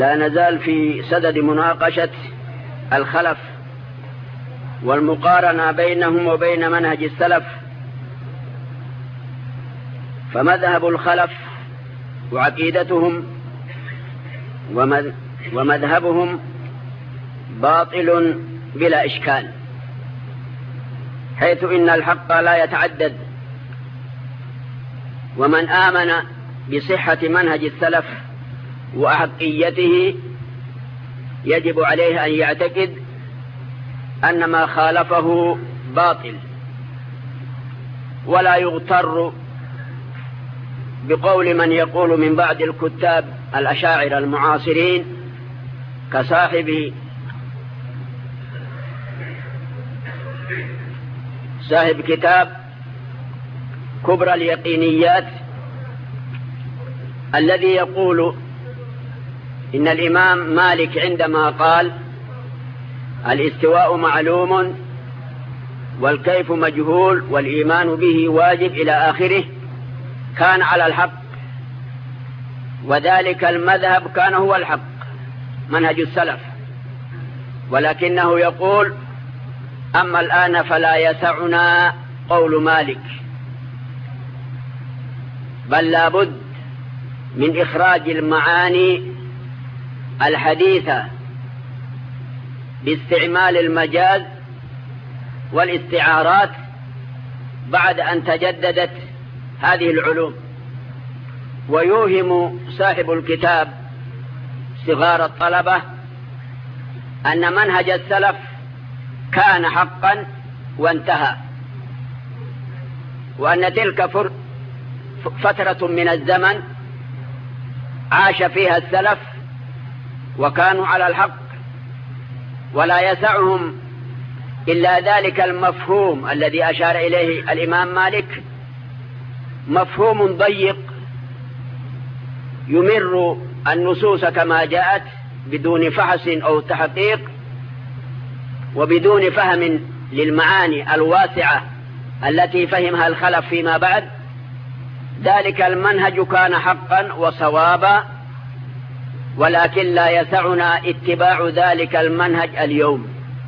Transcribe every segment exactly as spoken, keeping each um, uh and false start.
لا نزال في صدد مناقشة الخلف والمقارنة بينهم وبين منهج السلف. فمذهب الخلف وعقيدتهم ومذهبهم باطل بلا إشكال، حيث إن الحق لا يتعدد، ومن آمن بصحة منهج السلف وأحقيته يجب عليه أن يعتقد أن ما خالفه باطل، ولا يغتر بقول من يقول من بعد الكتاب الأشاعرة المعاصرين كصاحب صاحب كتاب كبرى اليقينيات، الذي يقول إن الإمام مالك عندما قال الاستواء معلوم والكيف مجهول والإيمان به واجب إلى آخره كان على الحق، وذلك المذهب كان هو الحق منهج السلف، ولكنه يقول أما الآن فلا يسعنا قول مالك، بل لابد من إخراج المعاني الحديثة باستعمال المجاز والاستعارات بعد أن تجددت هذه العلوم. ويوهم صاحب الكتاب صغار الطلبة أن منهج السلف كان حقا وانتهى، وأن تلك فترة من الزمن عاش فيها السلف وكانوا على الحق، ولا يسعهم إلا ذلك المفهوم الذي أشار إليه الإمام مالك، مفهوم ضيق يمر النصوص كما جاءت بدون فحص أو تحقيق، وبدون فهم للمعاني الواسعة التي فهمها الخلف فيما بعد. ذلك المنهج كان حقا وصوابا، ولكن لا يسعنا اتباع ذلك المنهج اليوم.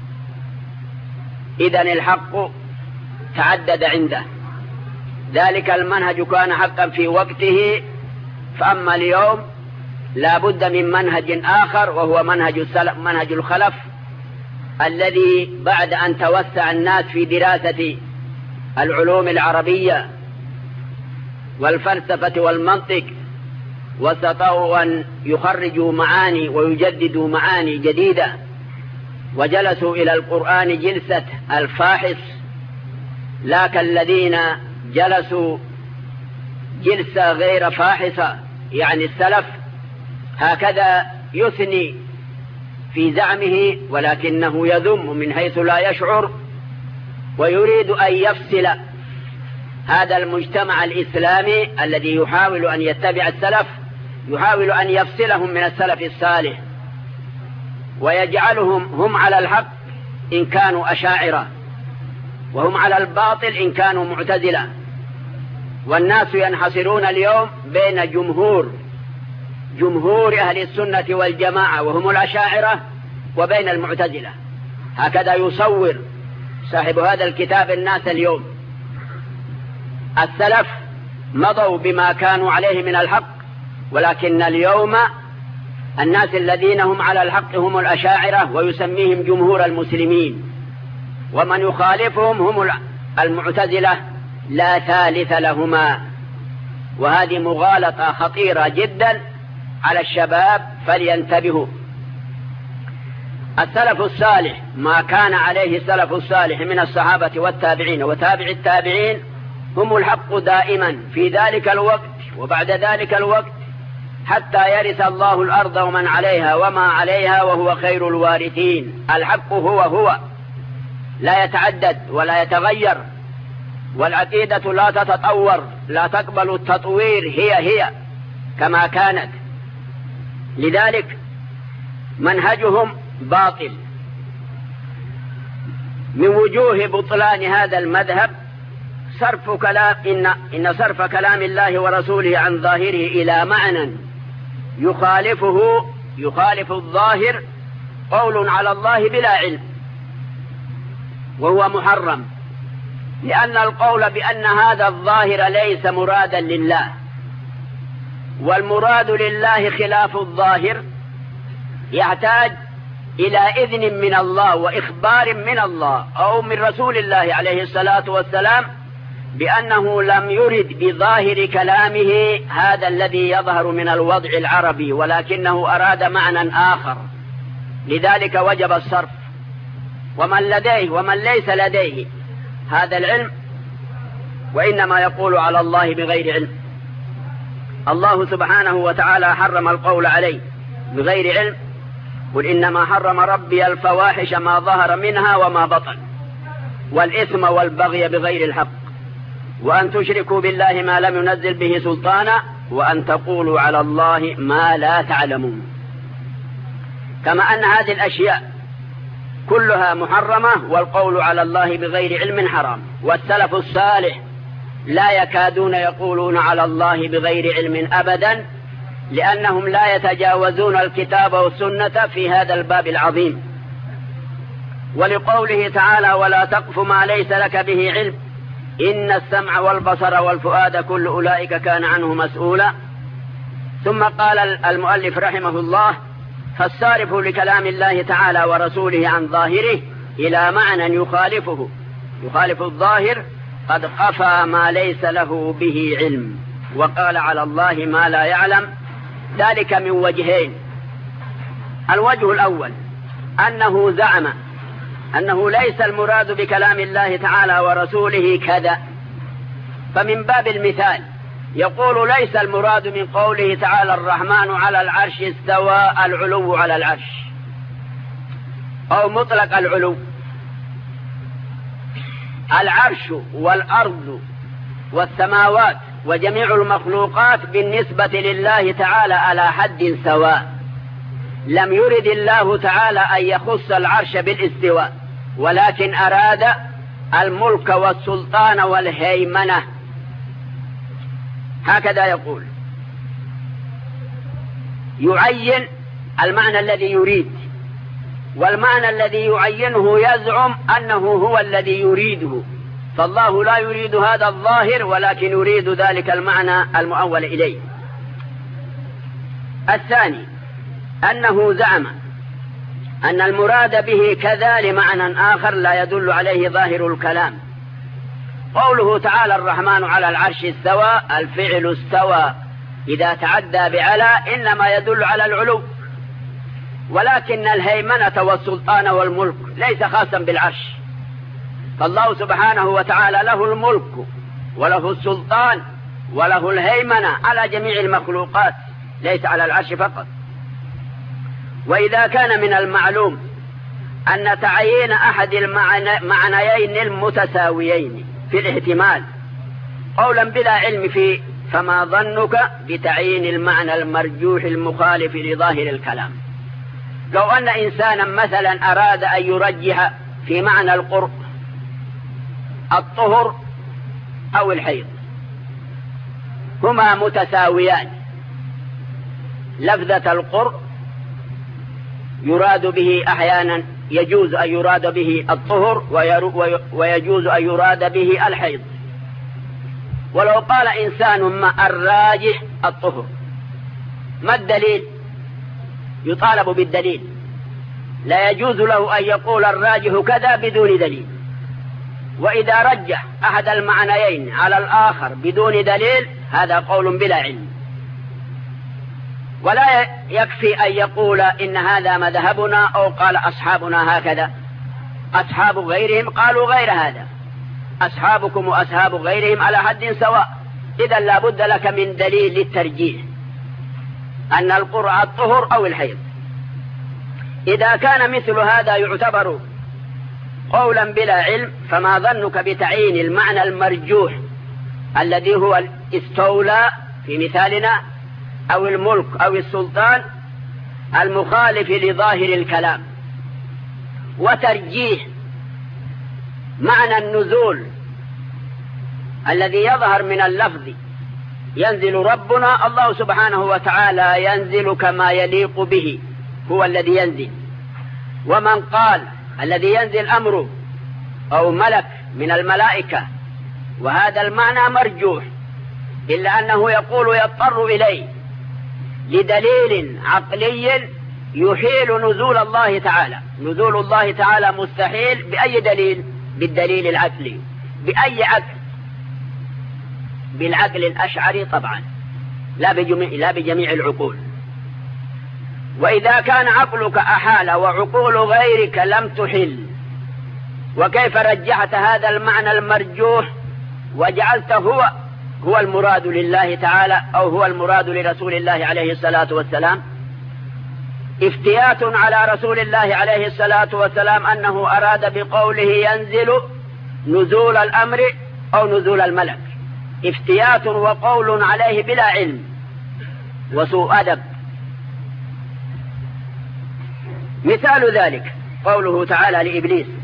إذن الحق تعدد عنده، ذلك المنهج كان حقا في وقته، فأما اليوم لا بد من منهج آخر، وهو منهج السلف منهج الخلف، الذي بعد أن توسع الناس في دراسة العلوم العربية والفلسفة والمنطق، واستطاعوا أن يخرجوا معاني ويجددوا معاني جديدة، وجلسوا إلى القرآن جلسة الفاحص، لا كالذين جلسوا جلسة غير فاحصة يعني السلف. هكذا يثني في زعمه، ولكنه يذم من حيث لا يشعر، ويريد أن يفصل هذا المجتمع الإسلامي الذي يحاول أن يتبع السلف، يحاول أن يفصلهم من السلف الصالح ويجعلهم هم على الحق إن كانوا أشاعرة، وهم على الباطل إن كانوا معتزلة. والناس ينحصرون اليوم بين جمهور جمهور أهل السنة والجماعة وهم الأشاعرة، وبين المعتزلة. هكذا يصور صاحب هذا الكتاب الناس اليوم. السلف مضوا بما كانوا عليه من الحق، ولكن اليوم الناس الذين هم على الحق هم الأشاعرة، ويسميهم جمهور المسلمين، ومن يخالفهم هم المعتزلة لا ثالث لهما. وهذه مغالطة خطيرة جدا على الشباب، فلينتبهوا. السلف الصالح ما كان عليه السلف الصالح من الصحابة والتابعين وتابع التابعين هم الحق دائما في ذلك الوقت وبعد ذلك الوقت، حتى يرث الله الأرض ومن عليها وما عليها وهو خير الوارثين. الحق هو هو، لا يتعدد ولا يتغير، والعقيدة لا تتطور، لا تقبل التطوير، هي هي كما كانت. لذلك منهجهم باطل. من وجوه بطلان هذا المذهب صرف كلام إن, إن صرف كلام الله ورسوله عن ظاهره إلى معنى يخالفه يخالف الظاهر قول على الله بلا علم، وهو محرم، لأن القول بأن هذا الظاهر ليس مرادا لله، والمراد لله خلاف الظاهر يحتاج إلى إذن من الله وإخبار من الله أو من رسول الله عليه الصلاة والسلام بأنه لم يرد بظاهر كلامه هذا الذي يظهر من الوضع العربي، ولكنه أراد معنى آخر، لذلك وجب الصرف. ومن لديه ومن ليس لديه هذا العلم وإنما يقول على الله بغير علم. الله سبحانه وتعالى حرم القول عليه بغير علم، قل إنما حرم ربي الفواحش ما ظهر منها وما بطن والإثم والبغي بغير الحق وأن تشركوا بالله ما لم ينزل به سلطانا وأن تقولوا على الله ما لا تعلمون. كما أن هذه الأشياء كلها محرمة والقول على الله بغير علم حرام. والسلف الصالح لا يكادون يقولون على الله بغير علم أبدا، لأنهم لا يتجاوزون الكتاب والسنة في هذا الباب العظيم. ولقوله تعالى ولا تقف ما ليس لك به علم إن السمع والبصر والفؤاد كل أولئك كان عنه مسؤولا. ثم قال المؤلف رحمه الله فالصارف لكلام الله تعالى ورسوله عن ظاهره إلى معنى يخالفه يخالف الظاهر قد قفى ما ليس له به علم وقال على الله ما لا يعلم، ذلك من وجهين. الوجه الأول أنه زعم أنه ليس المراد بكلام الله تعالى ورسوله كذا، فمن باب المثال يقول ليس المراد من قوله تعالى الرحمن على العرش استوى العلو على العرش أو مطلق العلو. العرش والأرض والسماوات وجميع المخلوقات بالنسبة لله تعالى على حد سواء. لم يرد الله تعالى أن يخص العرش بالاستواء، ولكن أراد الملك والسلطان والهيمنة، هكذا يقول، يعين المعنى الذي يريد، والمعنى الذي يعينه يزعم أنه هو الذي يريده، فالله لا يريد هذا الظاهر ولكن يريد ذلك المعنى المؤول إليه. الثاني أنه زعم أن المراد به كذا لمعنى آخر لا يدل عليه ظاهر الكلام. قوله تعالى الرحمن على العرش استوى، الفعل استوى إذا تعدى بعلى إنما يدل على العلو، ولكن الهيمنة والسلطان والملك ليس خاصا بالعرش، فالله سبحانه وتعالى له الملك وله السلطان وله الهيمنة على جميع المخلوقات، ليس على العرش فقط. وإذا كان من المعلوم أن تعيين أحد المعنيين المتساويين في الاحتمال قولا بلا علم فيه، فما ظنك بتعيين المعنى المرجوح المخالف لظاهر الكلام؟ لو أن إنسانا مثلا أراد أن يرجح في معنى القرء الطهر أو الحيض، هما متساويان، لفظة القرء يراد به أحيانا يجوز أن يراد به الطهر ويجوز أن يراد به الحيض. ولو قال إنسان ما الراجح الطهر، ما الدليل؟ يطالب بالدليل، لا يجوز له أن يقول الراجح كذا بدون دليل. وإذا رجح أحد المعنيين على الآخر بدون دليل هذا قول بلا علم. ولا يكفي أن يقول إن هذا مذهبنا أو قال أصحابنا هكذا، أصحاب غيرهم قالوا غير هذا، أصحابكم وأصحاب غيرهم على حد سواء. إذا لا بد لك من دليل للترجيح أن القرء الطهر أو الحيض. إذا كان مثل هذا يعتبر قولا بلا علم، فما ظنك بتعيين المعنى المرجوح الذي هو الاستولى في مثالنا أو الملك أو السلطان المخالف لظاهر الكلام، وترجيح معنى النزول الذي يظهر من اللفظ ينزل ربنا الله سبحانه وتعالى ينزل كما يليق به، هو الذي ينزل. ومن قال الذي ينزل أمره أو ملك من الملائكة، وهذا المعنى مرجوح، إلا أنه يقول يضطر إليه لدليل عقلي يحيل نزول الله تعالى. نزول الله تعالى مستحيل بأي دليل؟ بالدليل العقلي. بأي عقل؟ بالعقل الأشعري طبعا، لا بجميع, لا بجميع العقول. وإذا كان عقلك أحال وعقول غيرك لم تحل، وكيف رجحت هذا المعنى المرجوح وجعلته هو هو المراد لله تعالى أو هو المراد لرسول الله عليه الصلاة والسلام؟ افتيات على رسول الله عليه الصلاة والسلام أنه أراد بقوله ينزل نزول الأمر أو نزول الملك، افتيات وقول عليه بلا علم وسوء أدب. مثال ذلك قوله تعالى لإبليس: